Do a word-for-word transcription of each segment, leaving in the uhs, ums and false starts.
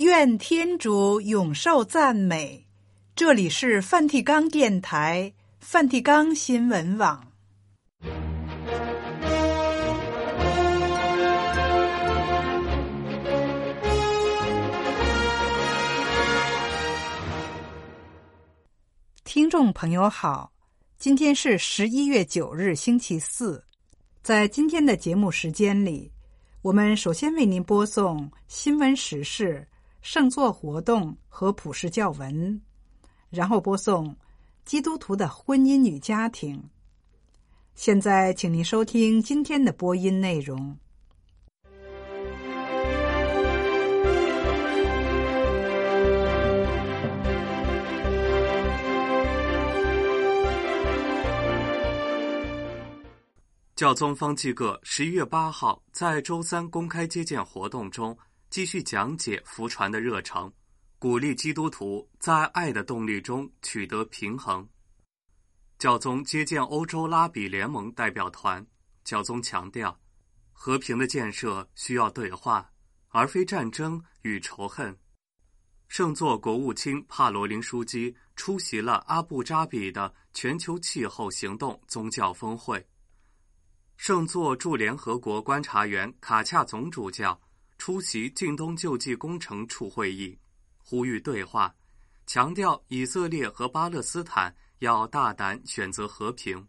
愿天主永受赞美。这里是梵蒂冈电台、梵蒂冈新闻网。听众朋友好，今天是十一月九日星期四。在今天的节目时间里，我们首先为您播送新闻时事、圣座活动和普世教文，然后播送基督徒的婚姻与家庭。现在请您收听今天的播音内容。 教宗方济各十一月八号在周三公开接见活动中继续讲解福传的热诚，鼓励基督徒在爱的动力中取得平衡。教宗接见欧洲拉比联盟代表团，教宗强调，和平的建设需要对话，而非战争与仇恨。圣座国务卿帕罗林枢机出席了阿布扎比的全球气候行动宗教峰会。圣座驻联合国观察员卡恰总主教出席近东救济工程处会议，呼吁对话，强调以色列和巴勒斯坦要大胆选择和平。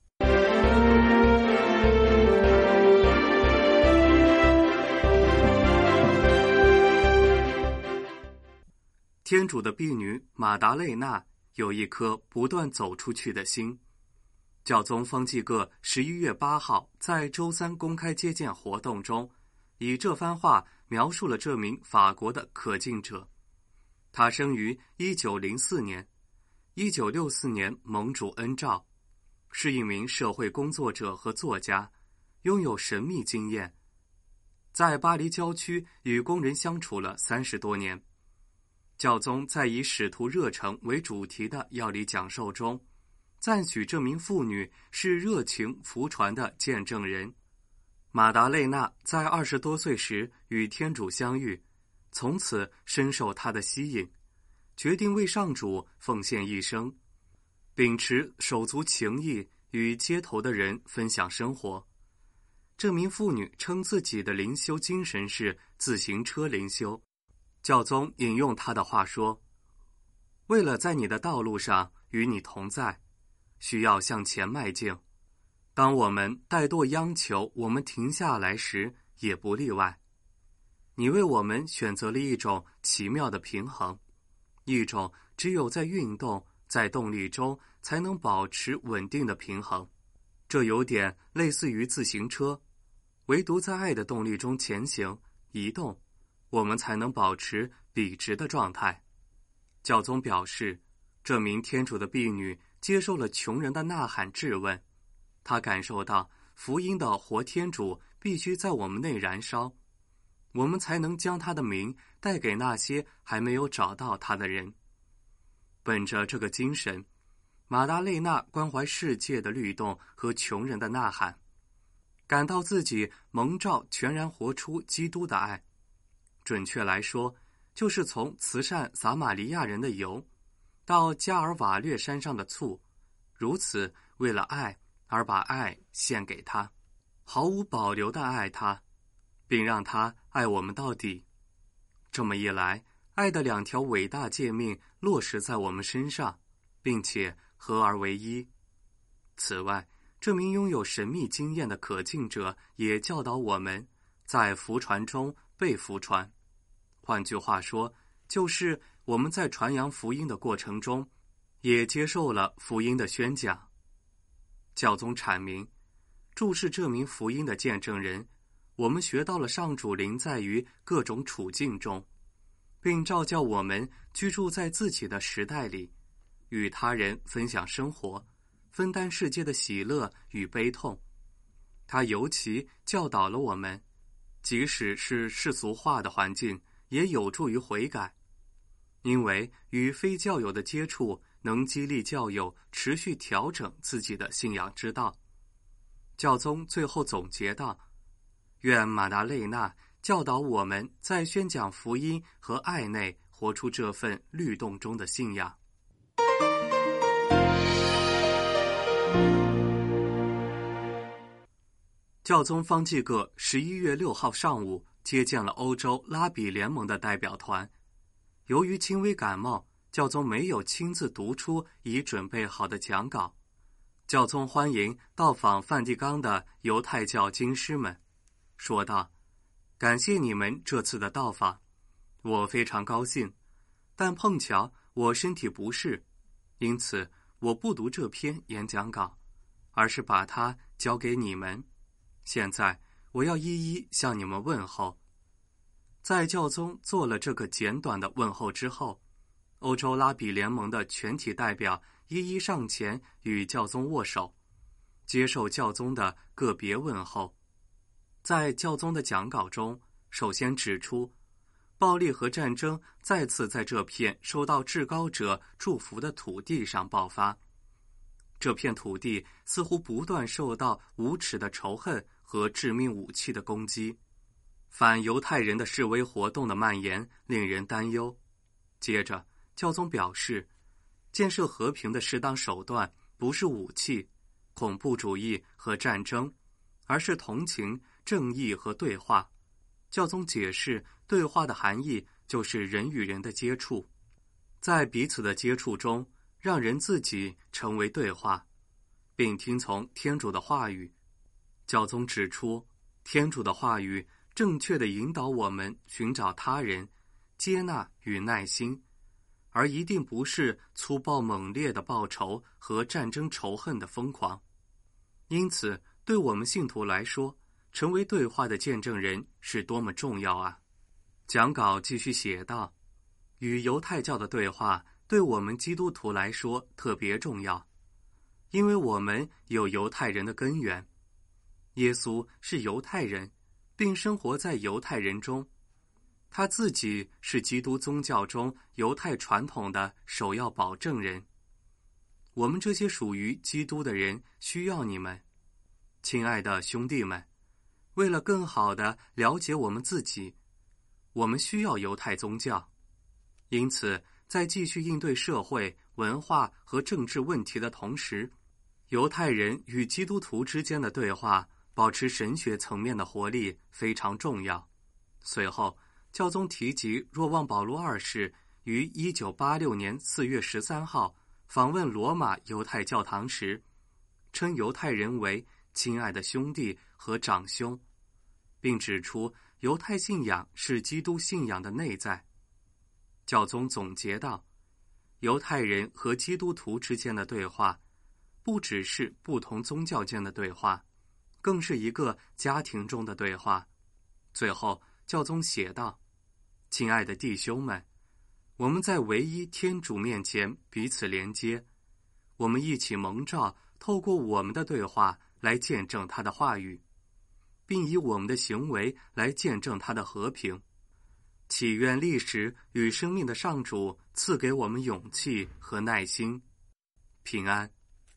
天主的婢女马达肋纳有一颗不断走出去的心。教宗方济各十一月八号在周三公开接见活动中，以这番话描述了这名法国的可敬者。他生于一九零四年，一九六四年蒙主恩召，是一名社会工作者和作家，拥有神秘经验，在巴黎郊区与工人相处了三十多年。教宗在以使徒热诚为主题的要理讲授中，赞许这名妇女是热情福传的见证人。马达肋纳在二十多岁时与天主相遇，从此深受他的吸引，决定为上主奉献一生，秉持手足情谊与街头的人分享生活。这名妇女称自己的灵修精神是自行车灵修。教宗引用她的话说，为了在你的道路上与你同在，需要向前迈进。当我们怠惰央求我们停下来时，也不例外。你为我们选择了一种奇妙的平衡，一种只有在运动、在动力中才能保持稳定的平衡。这有点类似于自行车，唯独在爱的动力中前行、移动，我们才能保持笔直的状态。教宗表示，这名天主的婢女接受了穷人的呐喊质问，他感受到福音的活天主必须在我们内燃烧，我们才能将他的名带给那些还没有找到他的人。本着这个精神，马达肋纳关怀世界的律动和穷人的呐喊，感到自己蒙召全然活出基督的爱。准确来说，就是从慈善撒玛利亚人的油到加尔瓦略山上的醋，如此为了爱而把爱献给他，毫无保留地爱他，并让他爱我们到底。这么一来，爱的两条伟大诫命落实在我们身上，并且合而为一。此外，这名拥有神秘经验的可敬者也教导我们在福传中被福传。换句话说，就是我们在传扬福音的过程中，也接受了福音的宣讲。教宗阐明，注视这名福音的见证人，我们学到了上主临在于各种处境中，并召叫我们居住在自己的时代里，与他人分享生活，分担世界的喜乐与悲痛。他尤其教导了我们，即使是世俗化的环境，也有助于悔改，因为与非教友的接触能激励教友持续调整自己的信仰之道。教宗最后总结道，愿马达肋纳教导我们在宣讲福音和爱内活出这份律动中的信仰。教宗方济各十一月六号上午接见了欧洲拉比联盟的代表团。由于轻微感冒，教宗没有亲自读出已准备好的讲稿。教宗欢迎到访梵蒂冈的犹太教经师们，说道：感谢你们这次的到访，我非常高兴，但碰巧我身体不适，因此我不读这篇演讲稿，而是把它交给你们。现在我要一一向你们问候。在教宗做了这个简短的问候之后，欧洲拉比联盟的全体代表一一上前与教宗握手，接受教宗的个别问候。在教宗的讲稿中，首先指出，暴力和战争再次在这片受到至高者祝福的土地上爆发。这片土地似乎不断受到无耻的仇恨和致命武器的攻击，反犹太人的示威活动的蔓延令人担忧。接着，教宗表示，建设和平的适当手段不是武器、恐怖主义和战争，而是同情、正义和对话。教宗解释，对话的含义就是人与人的接触，在彼此的接触中，让人自己成为对话，并听从天主的话语。教宗指出，天主的话语正确地引导我们寻找他人、接纳与耐心，而一定不是粗暴猛烈的报仇和战争仇恨的疯狂。因此，对我们信徒来说，成为对话的见证人是多么重要啊！讲稿继续写道，与犹太教的对话对我们基督徒来说特别重要，因为我们有犹太人的根源。耶稣是犹太人，并生活在犹太人中，他自己是基督宗教中犹太传统的首要保证人。我们这些属于基督的人需要你们，亲爱的兄弟们，为了更好地了解我们自己，我们需要犹太宗教。因此，在继续应对社会、文化和政治问题的同时，犹太人与基督徒之间的对话保持神学层面的活力非常重要。随后，教宗提及若望保禄二世于一九八六年四月十三号访问罗马犹太教堂时，称犹太人为亲爱的兄弟和长兄，并指出犹太信仰是基督信仰的内在。教宗总结道，犹太人和基督徒之间的对话，不只是不同宗教间的对话，更是一个家庭中的对话。最后，教宗写道，亲爱的弟兄们，我们在唯一天主面前彼此连接，我们一起蒙召，透过我们的对话来见证他的话语，并以我们的行为来见证他的和平。祈愿历史与生命的上主赐给我们勇气和耐心。平安。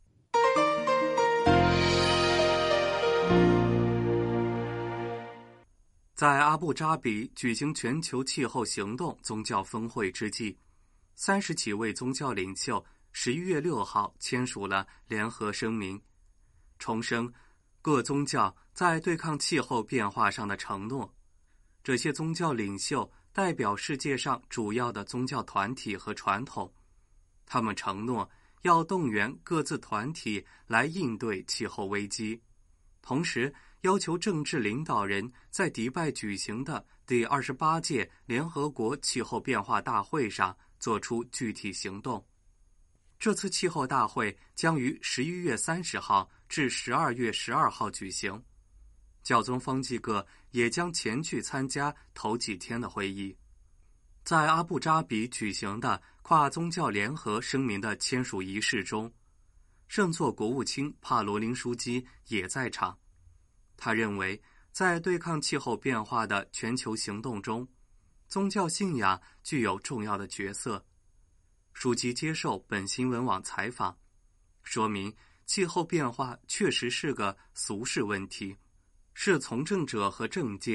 在阿布扎比举行全球气候行动宗教峰会之际，三十几位宗教领袖十一月六号签署了联合声明，重申各宗教在对抗气候变化上的承诺。这些宗教领袖代表世界上主要的宗教团体和传统，他们承诺要动员各自团体来应对气候危机，同时要求政治领导人在迪拜举行的第二十八届联合国气候变化大会上做出具体行动。这次气候大会将于十一月三十号至十二月十二号举行，教宗方济各也将前去参加头几天的会议。在阿布扎比举行的跨宗教联合声明的签署仪式中，圣座国务卿帕罗林枢机也在场。他认为，在对抗气候变化的全球行动中，宗教信仰具有重要的角色。书记接受本新闻网采访，说明气候变化确实是个俗世问题，是从政者和政界，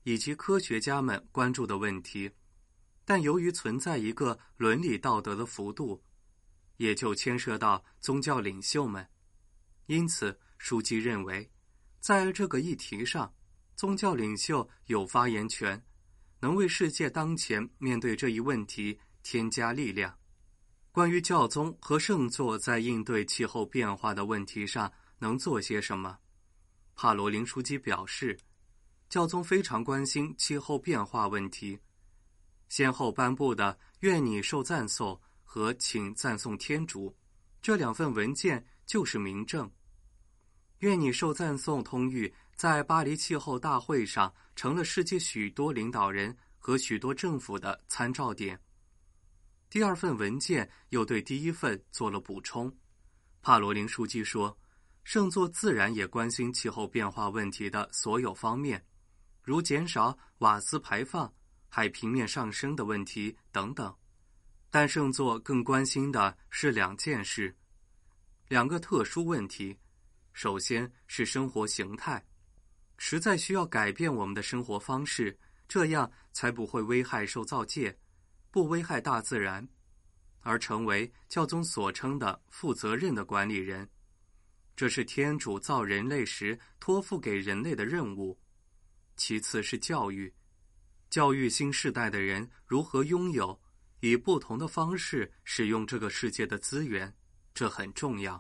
以及科学家们关注的问题，但由于存在一个伦理道德的幅度，也就牵涉到宗教领袖们。因此，书记认为，在这个议题上，宗教领袖有发言权，能为世界当前面对这一问题添加力量。关于教宗和圣座在应对气候变化的问题上能做些什么，帕罗林书记表示，教宗非常关心气候变化问题，先后颁布的愿你受赞颂和请赞颂天主这两份文件就是明证。愿你受赞颂通谕在巴黎气候大会上成了世界许多领导人和许多政府的参照点。第二份文件又对第一份做了补充。帕罗林书记说，圣座自然也关心气候变化问题的所有方面，如减少瓦斯排放、海平面上升的问题等等。但圣座更关心的是两件事，两个特殊问题。首先是生活形态，实在需要改变我们的生活方式，这样才不会危害受造界，不危害大自然，而成为教宗所称的负责任的管理人。这是天主造人类时托付给人类的任务。其次是教育，教育新世代的人如何拥有，以不同的方式使用这个世界的资源，这很重要。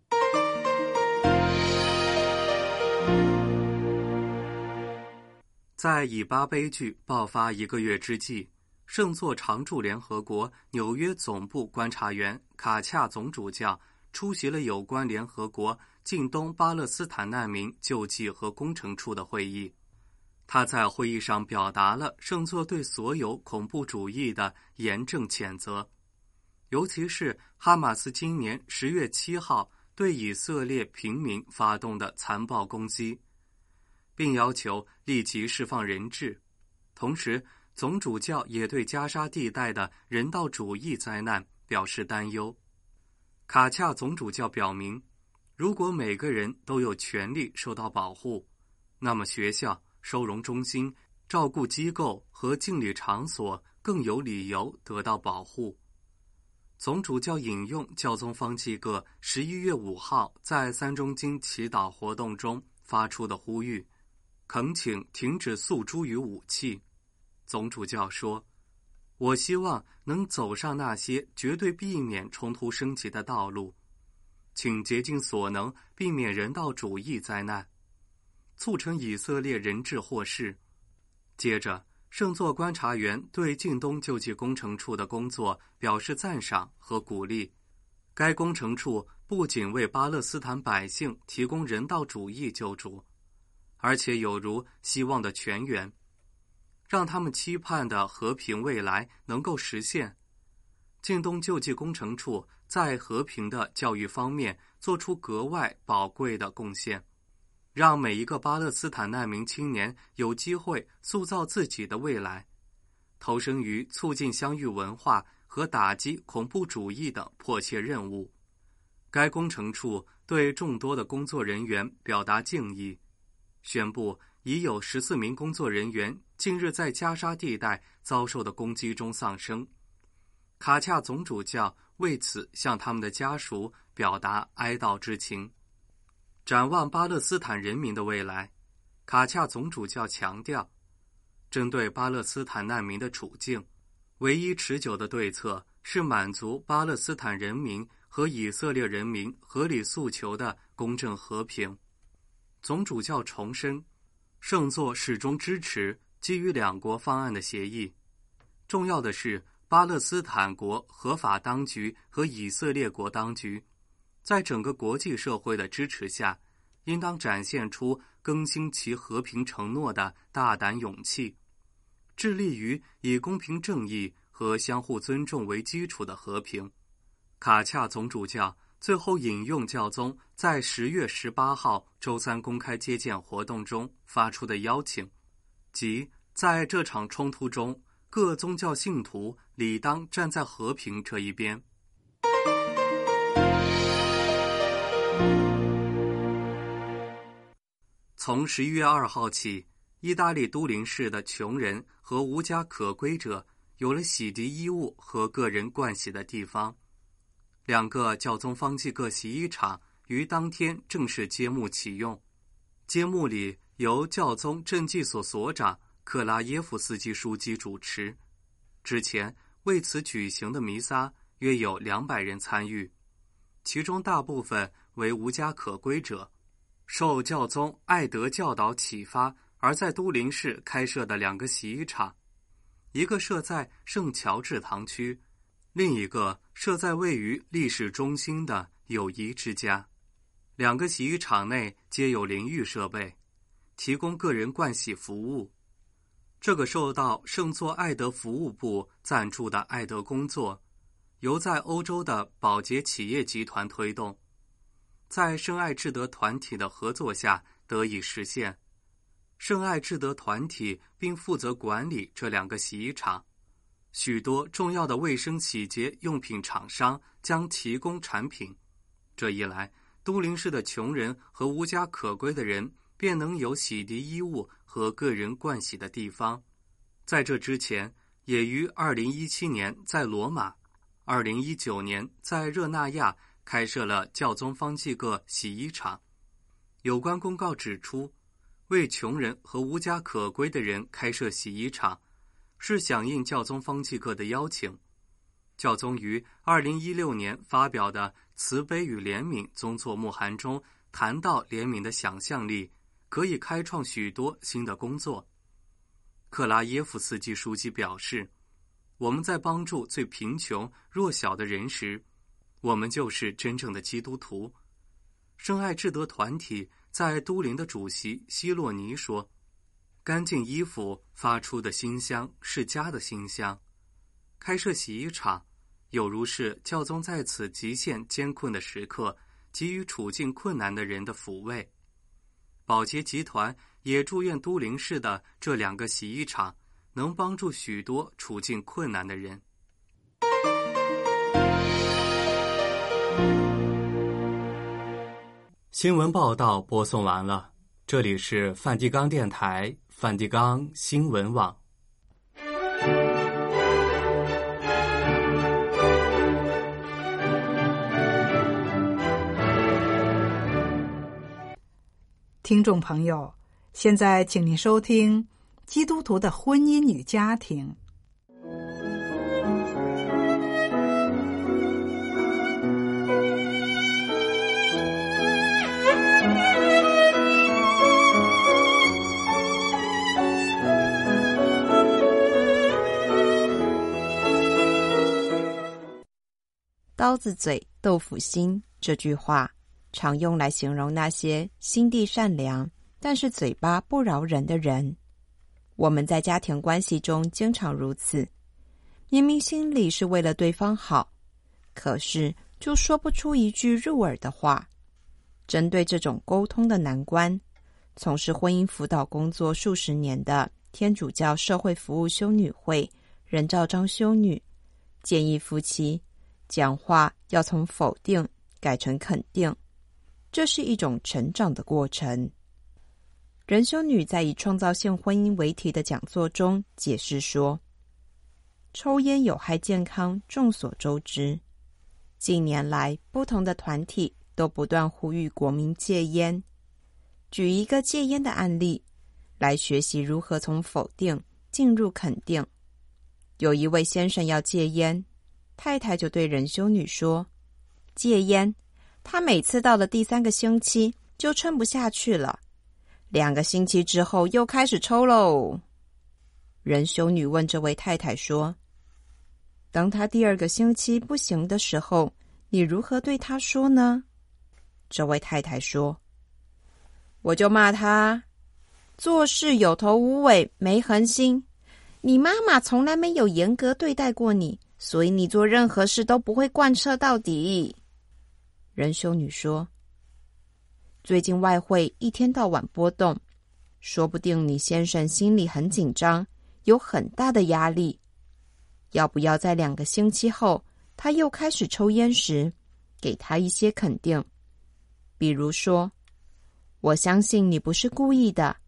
在以巴悲剧爆发一个月之际，圣座常驻联合国纽约总部观察员卡恰总主教出席了有关联合国近东巴勒斯坦难民救济和工程处的会议。他在会议上表达了圣座对所有恐怖主义的严正谴责，尤其是哈马斯今年十月七号对以色列平民发动的残暴攻击，并要求立即释放人质。同时，总主教也对加沙地带的人道主义灾难表示担忧。卡恰总主教表明，如果每个人都有权利受到保护，那么学校、收容中心、照顾机构和敬礼场所更有理由得到保护。总主教引用教宗方济各十一月五号在三中经祈祷活动中发出的呼吁，恳请停止诉诸于武器。总主教说，我希望能走上那些绝对避免冲突升级的道路，请竭尽所能避免人道主义灾难，促成以色列人质获释。接着，圣座观察员对近东救济工程处的工作表示赞赏和鼓励。该工程处不仅为巴勒斯坦百姓提供人道主义救助，而且有如希望的泉源，让他们期盼的和平未来能够实现。近东救济工程处在和平的教育方面做出格外宝贵的贡献，让每一个巴勒斯坦难民青年有机会塑造自己的未来，投身于促进相遇文化和打击恐怖主义的迫切任务。该工程处对众多的工作人员表达敬意，宣布已有十四名工作人员近日在加沙地带遭受的攻击中丧生。卡恰总主教为此向他们的家属表达哀悼之情。展望巴勒斯坦人民的未来，卡恰总主教强调，针对巴勒斯坦难民的处境，唯一持久的对策是满足巴勒斯坦人民和以色列人民合理诉求的公正和平。总主教重申，圣座始终支持基于两国方案的协议。重要的是，巴勒斯坦国合法当局和以色列国当局在整个国际社会的支持下，应当展现出更新其和平承诺的大胆勇气，致力于以公平正义和相互尊重为基础的和平。卡恰总主教最后引用教宗在十月十八号周三公开接见活动中发出的邀请，即在这场冲突中，各宗教信徒理当站在和平这一边。从十一月二号起， 意大利都灵市的穷人和无家可归者有了洗涤衣物和个人盥洗的地方。两个教宗方济各洗衣厂于当天正式揭幕启用，揭幕礼由教宗赈济所所长克拉耶夫斯基书记主持。之前为此举行的弥撒约有两百人参与，其中大部分为无家可归者。受教宗爱德教导启发而在都灵市开设的两个洗衣厂，一个设在圣乔治堂区，另一个设在位于历史中心的友谊之家。两个洗衣厂内皆有淋浴设备，提供个人盥洗服务。这个受到圣座爱德服务部赞助的爱德工作，由在欧洲的宝洁企业集团推动，在圣爱智德团体的合作下得以实现。圣爱智德团体并负责管理这两个洗衣厂，许多重要的卫生洗洁用品厂商将提供产品。这一来，都灵市的穷人和无家可归的人便能有洗涤衣物和个人盥洗的地方。在这之前，也于二零一七年在罗马，二零一九年在热那亚开设了教宗方济各洗衣厂。有关公告指出，为穷人和无家可归的人开设洗衣厂，是响应教宗方济各的邀请。教宗于二零一六年发表的慈悲与怜悯宗座牧函中谈到怜悯的想象力可以开创许多新的工作。克拉耶夫斯基书记表示，我们在帮助最贫穷弱小的人时，我们就是真正的基督徒。圣爱智德团体在都灵的主席希洛尼说，干净衣服发出的馨香是家的馨香。开设洗衣厂有如是教宗在此极限艰困的时刻给予处境困难的人的抚慰。宝洁集团也祝愿都灵市的这两个洗衣厂能帮助许多处境困难的人。新闻报道播送完了，这里是梵蒂冈电台梵蒂冈新闻网。 听众朋友，现在请您收听基督徒的婚姻与家庭。 刀子嘴豆腐心这句话常用来形容那些心地善良但是嘴巴不饶人的人。我们在家庭关系中经常如此，明明心里是为了对方好，可是就说不出一句入耳的话。针对这种沟通的难关，从事婚姻辅导工作数十年的天主教社会服务修女会任兆章修女建议夫妻讲话要从否定改成肯定，这是一种成长的过程。任修女在以创造性婚姻为题的讲座中解释说，抽烟有害健康众所周知，近年来不同的团体都不断呼吁国民戒烟。举一个戒烟的案例来学习如何从否定进入肯定。有一位先生要戒烟，太太就对任修女说，戒烟，他每次到了第三个星期就撑不下去了，两个星期之后又开始抽喽。任修女问这位太太说，当他第二个星期不行的时候，你如何对他说呢？这位太太说，我就骂他，做事有头无尾，没恒心，你妈妈从来没有严格对待过你，所以你做任何事都不会贯彻到底。任修女说，最近外汇一天到晚波动，说不定你先生心里很紧张，有很大的压力。要不要在两个星期后他又开始抽烟时给他一些肯定，比如说，我相信你不是故意的，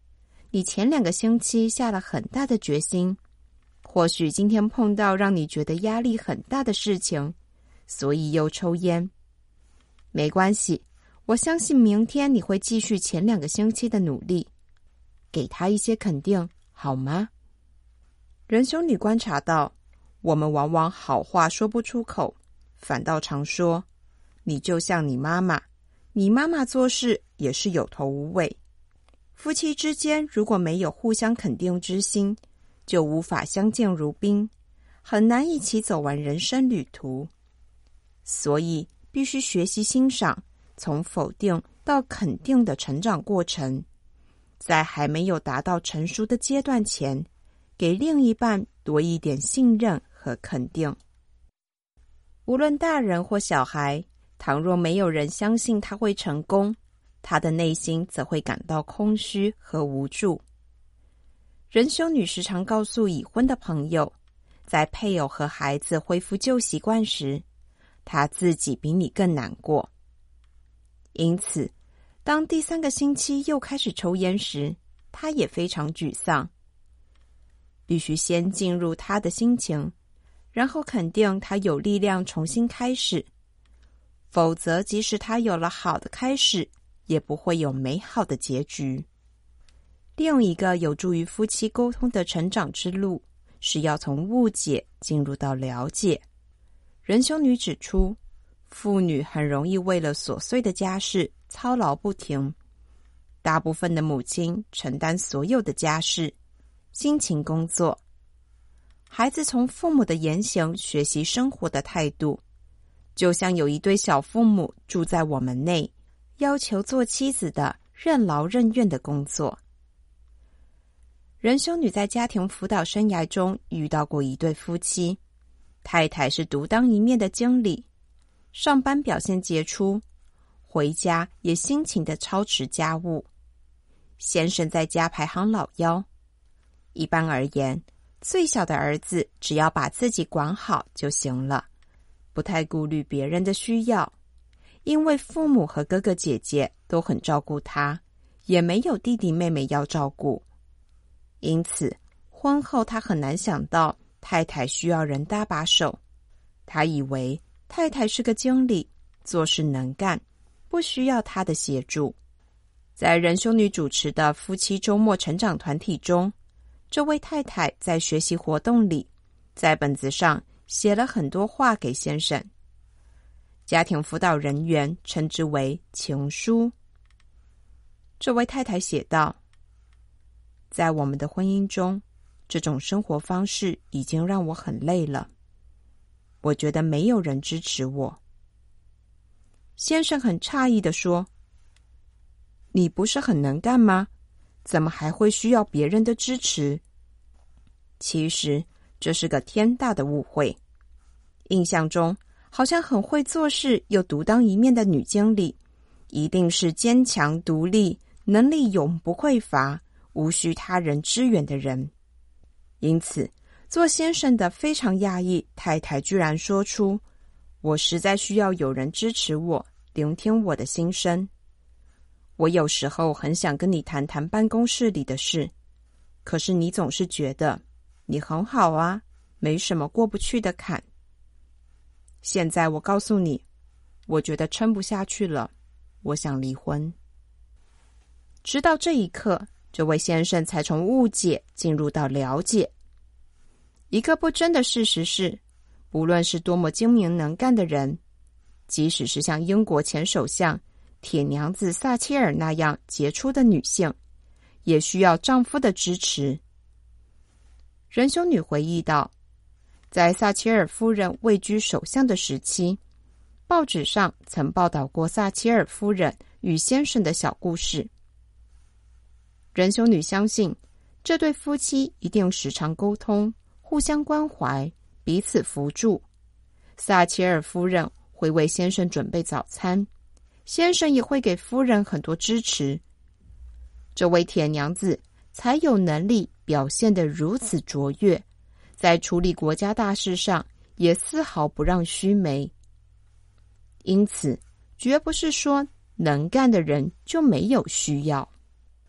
你前两个星期下了很大的决心，或许今天碰到让你觉得压力很大的事情，所以又抽烟。没关系，我相信明天你会继续前两个星期的努力，给他一些肯定，好吗？仁兄女观察到，我们往往好话说不出口，反倒常说，你就像你妈妈，你妈妈做事也是有头无尾。夫妻之间如果没有互相肯定之心，就无法相敬如宾，很难一起走完人生旅途。所以必须学习欣赏从否定到肯定的成长过程，在还没有达到成熟的阶段前，给另一半多一点信任和肯定。无论大人或小孩，倘若没有人相信他会成功，他的内心则会感到空虚和无助。仁修女时常告诉已婚的朋友，在配偶和孩子恢复旧习惯时，他自己比你更难过。因此，当第三个星期又开始抽烟时，他也非常沮丧。必须先进入他的心情，然后肯定他有力量重新开始，否则即使他有了好的开始，也不会有美好的结局。另一个有助于夫妻沟通的成长之路，是要从误解进入到了解。仁修女指出，妇女很容易为了琐碎的家事操劳不停，大部分的母亲承担所有的家事，辛勤工作。孩子从父母的言行学习生活的态度，就像有一对小父母住在我们内，要求做妻子的任劳任怨的工作。仁修女在家庭辅导生涯中遇到过一对夫妻，太太是独当一面的经理，上班表现杰出，回家也辛勤地操持家务。先生在家排行老幺。一般而言，最小的儿子只要把自己管好就行了，不太顾虑别人的需要，因为父母和哥哥姐姐都很照顾他，也没有弟弟妹妹要照顾。因此，婚后他很难想到太太需要人搭把手。他以为太太是个经理，做事能干，不需要他的协助。在仁修女主持的夫妻周末成长团体中，这位太太在学习活动里，在本子上写了很多话给先生。家庭辅导人员称之为情书。这位太太写道，在我们的婚姻中，这种生活方式已经让我很累了。我觉得没有人支持我。先生很诧异地说，你不是很能干吗？怎么还会需要别人的支持？其实这是个天大的误会。印象中好像很会做事又独当一面的女经理，一定是坚强独立，能力永不匮乏，无需他人支援的人。因此，做先生的非常讶异，太太居然说出，我实在需要有人支持我，聆听我的心声。我有时候很想跟你谈谈办公室里的事，可是你总是觉得你很好啊，没什么过不去的坎。现在我告诉你，我觉得撑不下去了，我想离婚。直到这一刻，这位先生才从误解进入到了解。一个不争的事实是，不论是多么精明能干的人，即使是像英国前首相铁娘子撒切尔那样杰出的女性，也需要丈夫的支持。仁修女回忆道，在撒切尔夫人位居首相的时期，报纸上曾报道过撒切尔夫人与先生的小故事。仁修女相信，这对夫妻一定时常沟通，互相关怀，彼此扶助。撒切尔夫人会为先生准备早餐，先生也会给夫人很多支持。这位铁娘子才有能力表现得如此卓越，在处理国家大事上也丝毫不让须眉。因此，绝不是说能干的人就没有需要。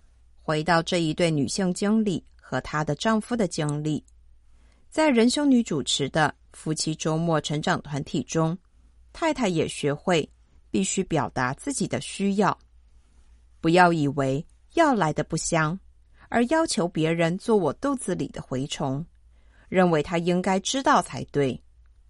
回到这一对女性经理和她的丈夫的经历，在仁修女主持的夫妻周末成长团体中，太太也学会必须表达自己的需要，不要以为要来的不香，而要求别人做我肚子里的蛔虫，认为他应该知道才对。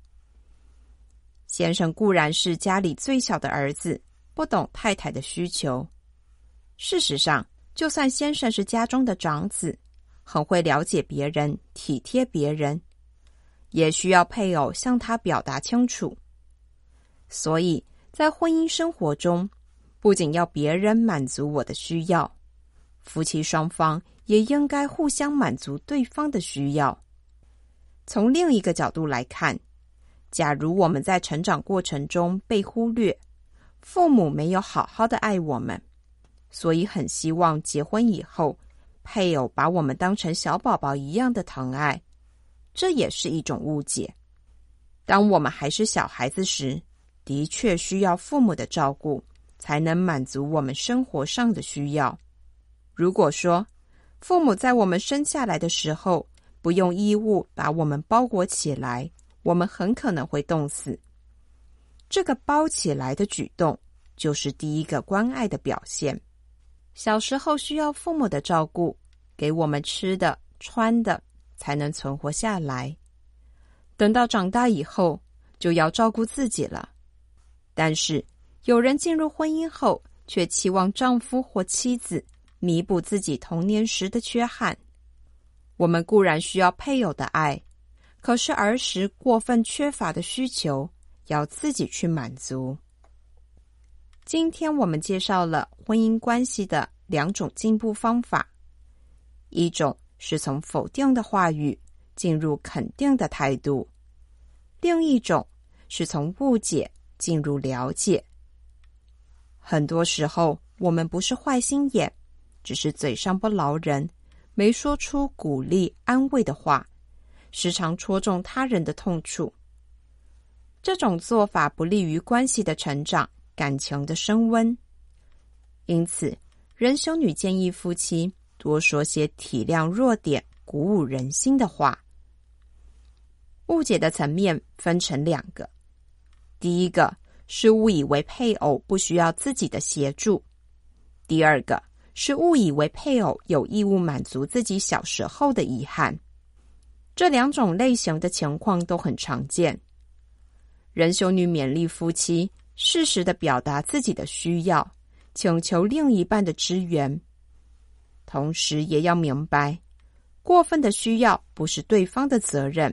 先生固然是家里最小的儿子，不懂太太的需求。事实上，就算先生是家中的长子，很会了解别人，体贴别人，也需要配偶向他表达清楚。所以在婚姻生活中，不仅要别人满足我的需要，夫妻双方也应该互相满足对方的需要。从另一个角度来看，假如我们在成长过程中被忽略，父母没有好好的爱我们，所以很希望结婚以后配偶把我们当成小宝宝一样的疼爱，这也是一种误解。当我们还是小孩子时，的确需要父母的照顾，才能满足我们生活上的需要。如果说父母在我们生下来的时候不用衣物把我们包裹起来，我们很可能会冻死。这个包起来的举动就是第一个关爱的表现。小时候需要父母的照顾，给我们吃的穿的，才能存活下来。等到长大以后就要照顾自己了。但是有人进入婚姻后，却期望丈夫或妻子弥补自己童年时的缺憾。我们固然需要配偶的爱，可是儿时过分缺乏的需求要自己去满足。今天我们介绍了婚姻关系的两种进步方法，一种是从否定的话语进入肯定的态度，另一种是从误解进入了解。很多时候我们不是坏心眼，只是嘴上不饶人，没说出鼓励安慰的话，时常戳中他人的痛处。这种做法不利于关系的成长，感情的升温。因此仁修女建议夫妻多说些体谅弱点、鼓舞人心的话。误解的层面分成两个，第一个是误以为配偶不需要自己的协助，第二个是误以为配偶有义务满足自己小时候的遗憾。这两种类型的情况都很常见。仁修女勉励夫妻适时地表达自己的需要，请求另一半的支援，同时也要明白，过分的需要不是对方的责任。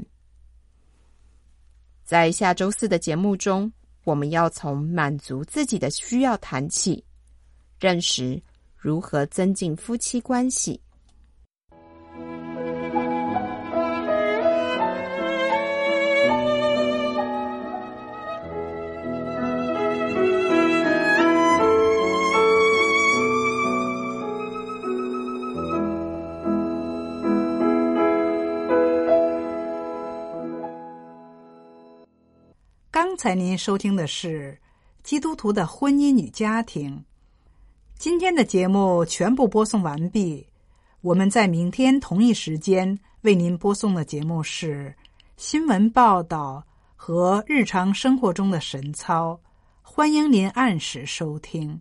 在下周四的节目中，我们要从满足自己的需要谈起，认识如何增进夫妻关系。 刚才您收听的是基督徒的婚姻与家庭。今天的节目全部播送完毕，我们在明天同一时间为您播送的节目是新闻报道和日常生活中的神操，欢迎您按时收听。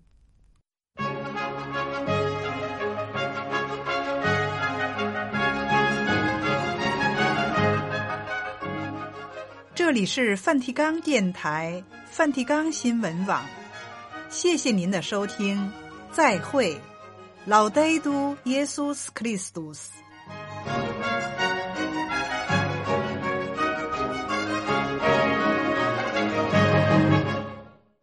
这里是梵蒂冈电台梵蒂冈新闻网，谢谢您的收听，再会，老戴都耶稣斯克里斯多斯。